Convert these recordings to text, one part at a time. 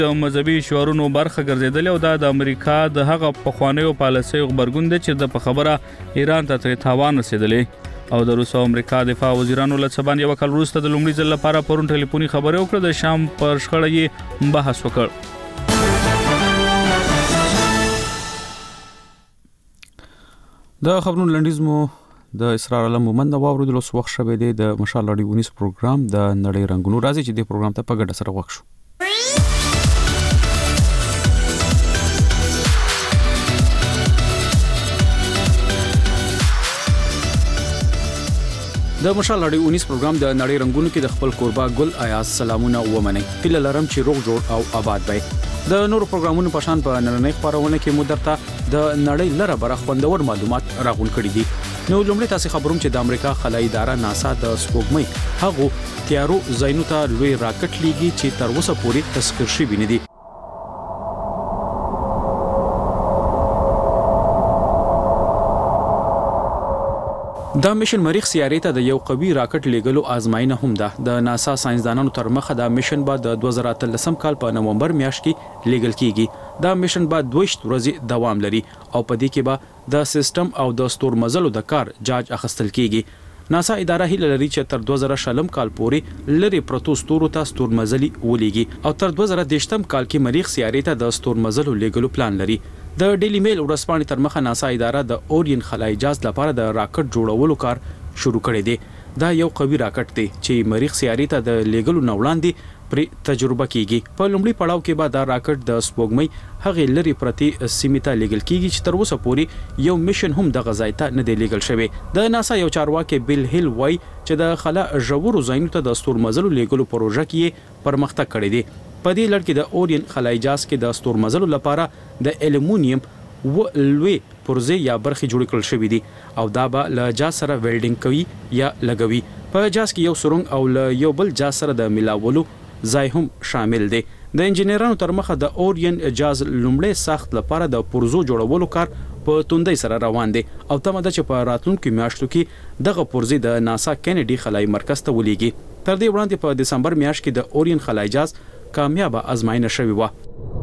د مذهبي شعارونو برخه ګرځیدل او د امریکا د هغه پخوانیو پالیسیو خبرګون دی چې د په خبره ایران ته ترې تاوان رسیدلې او د روس او امریکا دفاع وزیرانو له څبان یو کال وروسته د لومړي ځل لپاره پرون ټلیفوني خبرې وکړه د شام پر شخړه یې بحث وکړ. د خبرونو لنډیز مو د اسرار علم مومند واورو د لوس وخت شوه د مشال رادیو ونیس پروګرام د نړۍ رنگونو راځي چې د پروګرام ته په ګډه سره وښو. د مشال رادیو ونیس پروګرام د نړۍ رنگونو کې د خپل قربا ګل آیاز سلامونه ومني هله لرم چې روغ جوړ او آباد وي. د نورو پروګرامونو په شان په نړۍ خبرونه کې مو درته د نړۍ لره بره خوندور معلومات راغون کړي دي. نو لومړی تاسو خبروم چې د امریکا خلای اداره ناسا د سپوږمۍ هغه تیارو زاینو ته لوی راکټ لیږي چې تر اوسه پورې تذکر شوی نه دي. دا میشن مریخ سیارې ته د یو قوي راکټ لیږلو آزماینه هم ده. د ناسا ساينسدانانو تر مخه دا میشن به د 2013 کال په نومبر میاشت کې لیږل کیږي. دا میشن به 2 ورځې دوام لري او په دې کې به د سیستم او د ستورمزلو د کار جاج اخیستل کیږي. ناسا اداره هیله لري چې تر 2020 کال پورې لری پروتو ستورو ته ستورمزلي ولېږي او تر 2018 کال کې مریخ سیارې ته د ستورمزلو لیږلو پلان لري. د ډیلی میل ورځپاڼې تر مخه ناسا اداره د اورین خلای جاز لپاره د راکټ جوړولو کار شروع کړی دی. دا یو قوي راکټ دی چې مریخ سیارې ته د لیږلو نه وړاندې پر تجربه کیږي. په لومړي پړاو کې به دا راکټ د سپوږمۍ هغه لری پرتی سیمه ته لیږل کیږي چې تر اوسه پورې یو میشن هم د غځای ته نه دی لیږل شوی. د ناسا یو چارواکي بیل هیل وای چې د خلا ژورو زاینو ته د ستورمزلو لیږلو پروژه کې پرمختګ کړی دی. په دې لړ کې د اورین خلای جاز کې د ستورمزلو لپاره د الومینیم و لوی پرزه یا برخي جوړ کړل شوې دي او دا به له جاز سره ویلډینګ کوي یا لګوي. په جاز کې یو سرنګ او له یو بل جاز سره د ملاولو ځای هم شامل دي. د انجنیرانو تر مخه د اورین جاز لومړی ساخت لپاره د پرزو جوړولو کار په توندۍ سره روان دي او تمه ده چې په راتلونکو میاشتو کې دغه پرزې د ناسا کینیډي خلای مرکز ته ولېږي. تر دې وړاندې په دسمبر میاشت کې د اورین خلای جاز کامیابه آزماینه شوی و.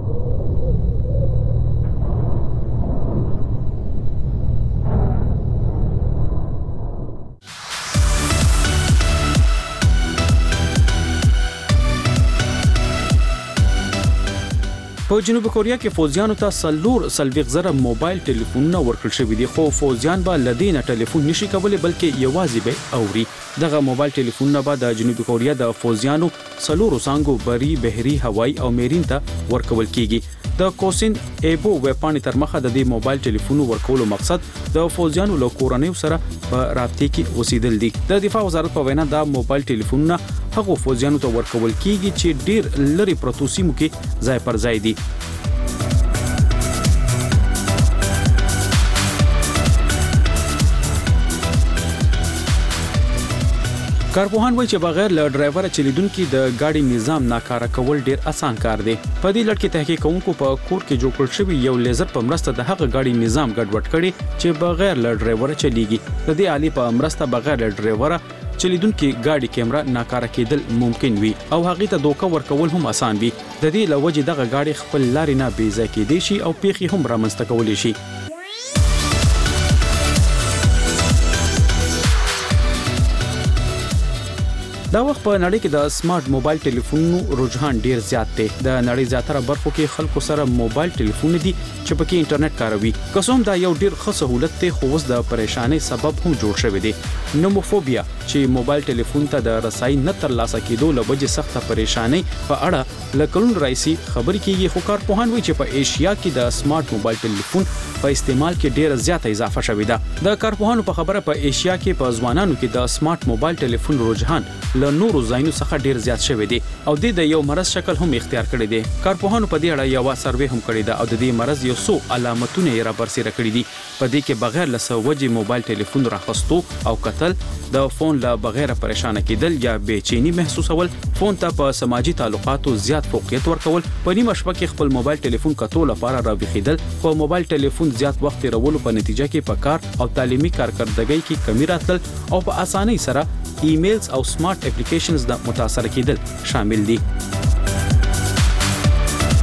په جنوبي کوریا کې فوجیانو ته سلويغ زره موبایل ټلیفونونه ورکړل شوی دي خو فوجیان به لدینه ټلیفون نشي کولای بلکې یوازې به اوري. دغه موبایل ټلیفونونه به د جنوبي کوریا د فوجیانو سلورو څنګه بری بحري هوایی او میرین ته ورکول کیږي. د کوسین ایبو وپانی تر مخه د دې موبایل ټلیفونو ورکولو مقصد د فوجیانو له کورنیو سره په رابطه کې اوسېدل دي. د دفاع وزارت په وینا دا موبایل ټلیفونونه هغه فوجیانو ته ورکول کیږي چې ډیر لری پروتو سیمو کې ځای پر ځای دي. کارپوهان وایي چې بغیر له ډرایور چلیدونکو د گاډي نظام ناکاره کول ډیر اسان کار دی. په دې لړ کې تحقیق کوونکو په کور کې جوړ کړل شوی یو لیزر په مرسته د هغه گاډي نظام ګډوډ کړي چې بغیر له ډرایور چلیږي. د دې آلې په مرسته بغیر له ډرایور چلیدونکو گاډي کیمرا ناکاره کېدل ممکن وي او هغه ته دوکه ورکول هم اسان وي. د دې لوجه دغه گاډي خپل لارې نه بې ځای کېدي شي او پیخي هم رامنځته کولی شي. دا وخت په نړۍ کې د سمارټ موبایل ټلیفونونو رجحان ډیر زیات دی. د نړۍ زیاتره برخو کې خلکو سره موبایل ټلیفون دي چې پکې انټرنیټ کاروي. قسم دا یو ډیر ښه سہولت دی خو اوس د پریشانی سبب هم جوړ شوی دی. نوموفوبیا چې موبایل ټلیفون ته د رسای نه تر لاسه کېدو لوجه سخته پریشانی په اړه لکلون رئیسي خبرې کیږي. خو کارپوهان وایي چې په ایشیا کې د سمارټ موبایل ټلیفون په استعمال کې ډیره زیاته اضافه شوې ده. د کارپوهانو په خبره په ایشیا کې په ځوانانو کې د سمارټ موبایل ټلیفون رجحان له نورو ځایونو څخه ډیر زیات شوی دی او د یو مرض شکل هم اختیار کړی دی. کارپوهانو په دې اړه یو سروې هم کړی ده او د دې مرض یو څو علامتونه یې را برسېره کړی دي. په دې کې بغیر له وجې موبایل ټلیفون راخستو او قتل، د فون له بغیر پریشان کېدل یا بېچینی محسوسول، فون ته په سماجی تعلقاتو زیات فوقیت ورکول، په نیمه شپه کې خپل موبایل ټلیفون کتو لپاره راوښیدل، خو موبایل ټلیفون زیات وخت تیرولو په نتیجه کې په کار او تعلیمي کارکردګۍ کې کمی راتلل او په اسانۍ سره ایمیلز او سمارټ اپلیکیشنز د متاثر کېدل شامل دي.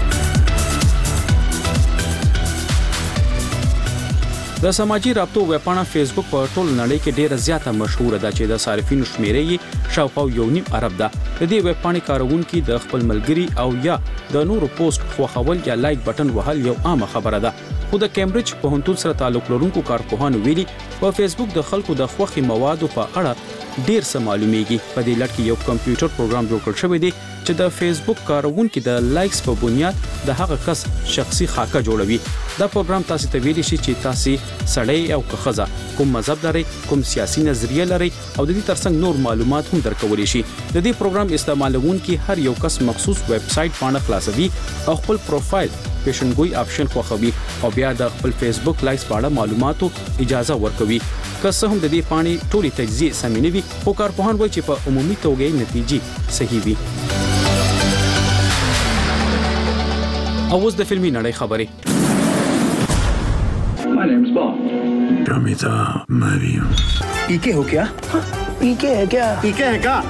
د سماجی رابطو ویبپاڼه فیسبوک په ټول نړۍ کې ډیره زیاته مشهوره ده چې د صارفینو شمیرې یې شاوخوا 1.5 ارب ده. د دې ویبپاڼې کارونکي د خپل ملګري او یا د نورو پوسټ خوښول یا لایک بټن وهل یو عامه خبره ده. خو د کیمبرج پوهنتون سره تعلق لرونکو کارپوهانو ویلي په فیسبوک د خلکو د خوښي موادو په اړه ډیر څه معلومیږي. په دې لړ کې یو کمپیوټر پروګرام جوړ کړل شوی دی چې د فیسبوک کارونکو د لایکس په بنیاد د هغه کس شخصي خاکه جوړوي. دا پروګرام تاسو ته ویلي شي چې تاسو سړی او خزه کوم مذهب لري، کوم سیاسي نظریه لري او د دې ترڅنګ نور معلومات هم درکولی شي. د دې پروګرام استعمالونکي هر یو کس مخصوص ویب سټ باندې خلاصوي او خپل پروفایل پیشنګوئی آپشن خوښوي او بیا د خپل فیسبوک لایکس په اړه معلوماتو اجازه ورکوي. که څه هم د دې پاڼې ټولي تجزیه سمې نه وي، خو کارپوهان وایي چې په عمومي توګه نتیجې صحیح وي. او اوس د فلمي نړۍ خبرې. My name's Bond. Ramita Mariam. पीके हो क्या? पीके है क्या? पीके है क्या?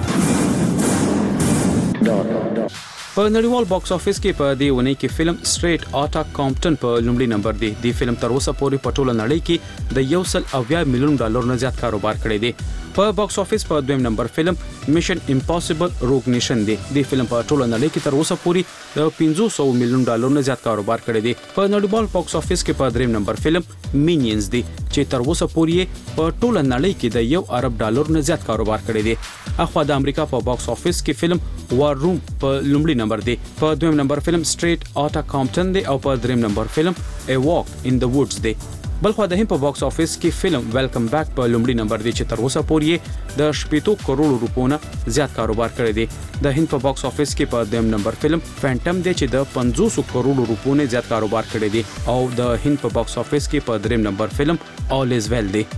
په نړیوال باکس افیس کې په دې ونې کې فلم سټریټ آټا کامپټن په لومړي نمبر دی. د فلم تر اوسه پورې په ټوله نړۍ کې د $1.8 میلیون نه زیات کاروبار کړی دی. په باکس افیس په دویم نمبر فلم میشن امپاسیبل روګ نیشن دی. د فلم په ټوله نړۍ کې تر اوسه پورې د $500 میلیون نه زیات کاروبار کړی دی. په نړیوال باکس افیس کې په دریم نمبر فلم مینینز دی چې تر اوسه پورې په ټوله نړۍ کې د $1 ارب نه زیات کاروبار کړی دی. اخوا د امریکا په باکس افیس کې فلم وار روم په لومړي نمبر دی. په دویم نمبر فلم سټریټ آټا کامپټن دی او په دریم نمبر فلم ا واک ان د وودز دی. بلخو د هند په باکس افیس کې فلم ویلکم بیک په لومړي نمبر دی چې تر اوسه پورې د 80 کروڑ روپو نه زیات کاروبار کړی دی. د هند په باکس افیس کې په دویم نمبر فلم فینټم دی چې د 500 کروڑ روپو نه زیات کاروبار کړی دی او د هند په باکس افیس کې په دریم نمبر فلم آل از ویل دی.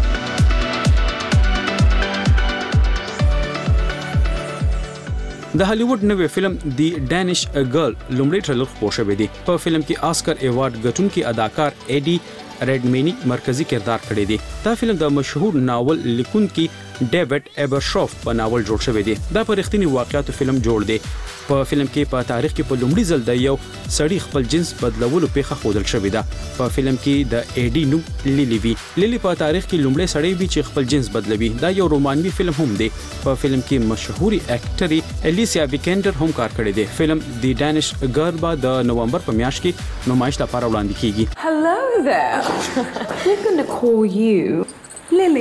د هالیوډ نوې فلم دی ډانش ګرل لومړی ټریلر خپور شوی دی. په فلم کې آسکر ایوارډ ګټونکي اداکار ایډي ریډمینی مرکزی کردار کړی دی. دا فلم د مشهور ناول لیکونکي ډیوډ ایبرشوف په ناول جوړ شوی دی. دا په رښتینی واقعیتو فلم جوړ دی. په فلم کې په تاریخ کې په لومړي ځل د یو سړی خپل جنس بدلولو پیښه ښودل شوې ده. په فلم کې د ایډي نوم لیلی وی. لیلی په تاریخ کې لومړی سړی وی چې خپل جنس بدلوي. دا یو رومانوي فلم هم دی. په فلم کې مشهوري اکټري الیسیا ویکندر هم کار کړی دی. فلم دی ډانش ګرل به د نومبر په میاشت کې نمایش لپاره وړاندې کیږي. Hello there. We're going to call you Lily.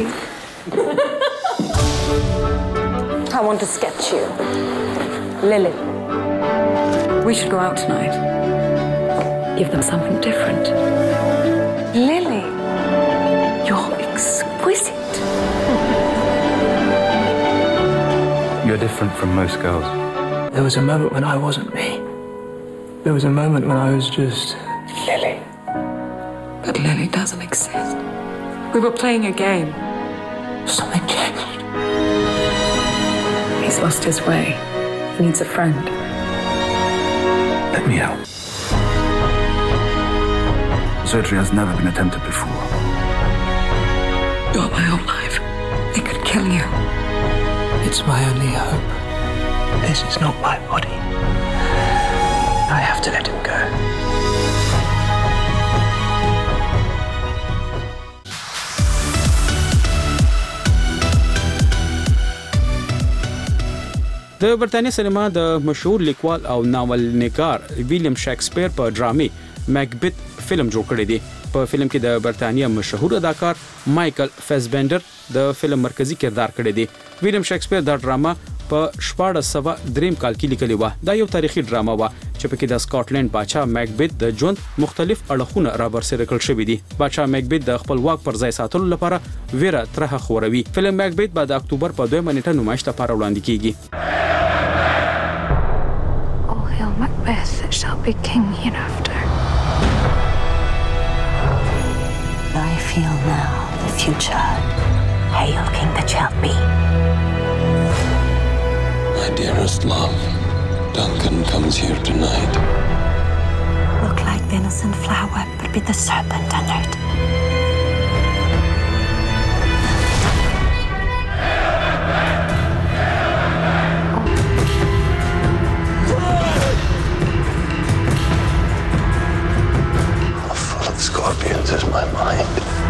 I want to sketch you. Lily. We should go out tonight. Give them something different. Lily. You're exquisite. You're different from most girls. There was a moment when I wasn't me. There was a moment when I was just Lily. But Lily doesn't exist. We were playing a game. Something changed. He's lost his way. He needs a friend. Let me help. Surgery has never been attempted before. You're my whole life. It could kill you. It's my only hope. This is not my body. I have to let him go. د برتانیې سینما د مشهور لیکوال او ناول نگار ویلیام شکسپیر په ډرامې میکبت فلم جوړ کړی دی. په فلم کې د برتانیې مشهور اداکار مایکل فاسبندر د فلم مرکزی کردار کړی دی. ویلیام شکسپیر دا ډرامه په 1403 کال کې لیکلې و. دا یو تاریخي ډرامه و چې پکې د سکاټلند بادشاه میکبت د ژوند مختلف اړخونه رابرسېره کړل شوی دي. بادشاه میکبت د خپل واک پر ځای ساتلو لپاره ویره ترخه خوروي. فلم میکبت بعد د اکتوبر په 2 نیټه نمایش لپاره وړاندې کیږي. Macbeth shall be king hereafter. I feel now the future. Hail King that shall be. My dearest love, Duncan comes here tonight. Look like the innocent flower, but with the serpent under it. Scorpions is my mind.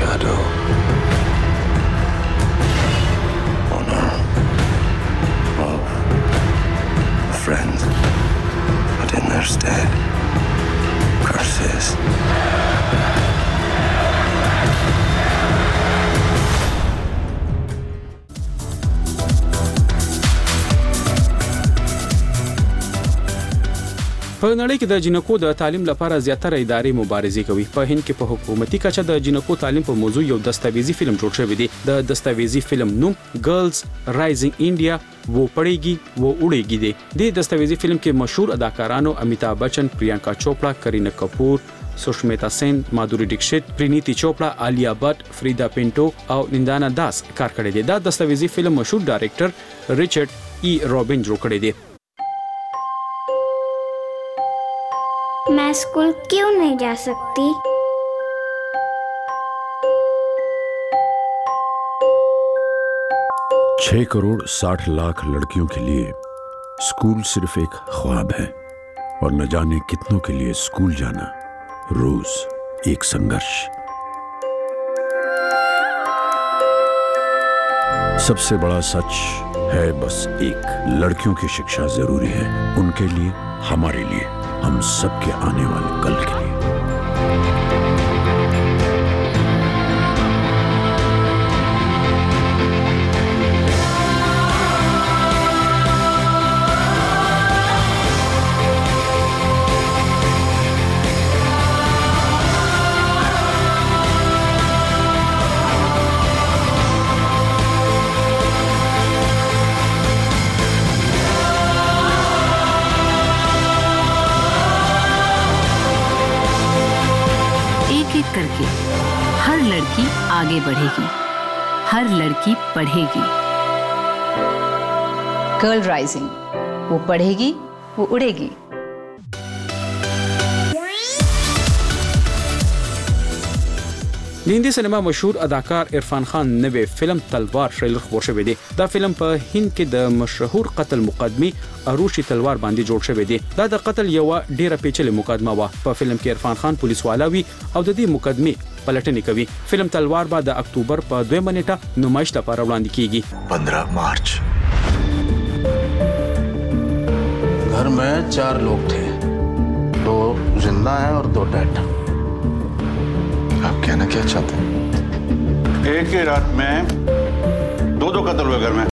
shadow. Honor, love, friends, but in their stead, curses. په نړۍ کې د جنکو د تعلیم لپاره زیاتره ادارې مبارزې کوي. په هند کې په حکومتي کچه د جنکو تعلیم په موضوع یو دستاویزي فلم جوړ شوی دی. د دستاویزي فلم نوم ګرلز رایزینګ انډیا वो पढ़ेगी वो उड़ेगी دی. د دستاویزي فلم کې مشهور اداکارانو امیتابھ بچن، پریانکا چوپڑا، کرینہ کپور، سشمیتا سین، مادوری ډکشت، پرینیتی چوپڑا، آلیا بٹ، فریدا پینټو او نندانا داس کار کړی دی. دا دستاویزي فلم مشهور ډایریکټر ریچارډ ای رابن جوړ کړی دی. मैं स्कूल क्यों नहीं जा सकती? छह करोड़ 60 लाख लड़कियों के लिए स्कूल सिर्फ एक ख्वाब है और न जाने कितनों के लिए स्कूल जाना रोज एक संघर्ष. सबसे बड़ा सच है बस एक, लड़कियों की शिक्षा जरूरी है उनके लिए, हमारे लिए, हम सबके आने वाले कल के लिए. करके हर लड़की आगे बढ़ेगी, हर लड़की पढ़ेगी. गर्ल राइजिंग, वो पढ़ेगी वो उड़ेगी. د هندي سینما مشهور اداکار عرفان خان نوې فلم تلوار ټریلر خبر شوی دی. دا فلم په هند کې د مشهور قتل مقدمه اروشي تلوار باندې جوړ شوی دی. دا د قتل یو ډیره پیچلې مقدمه و. په فلم کې عرفان خان پولیس والا وی او د دې مقدمه پلټنې کوي. فلم تلوار به د اکتوبر په 2 نیټه نمایش لپاره وړاندې کیږي. 15 मार्च. घर में 4 लोग थे, 2 जिंदा हैं और 2 डेड. आप कहना क्या चाहते हैं? एक ही रात में 2 कत्ल हुए घर में.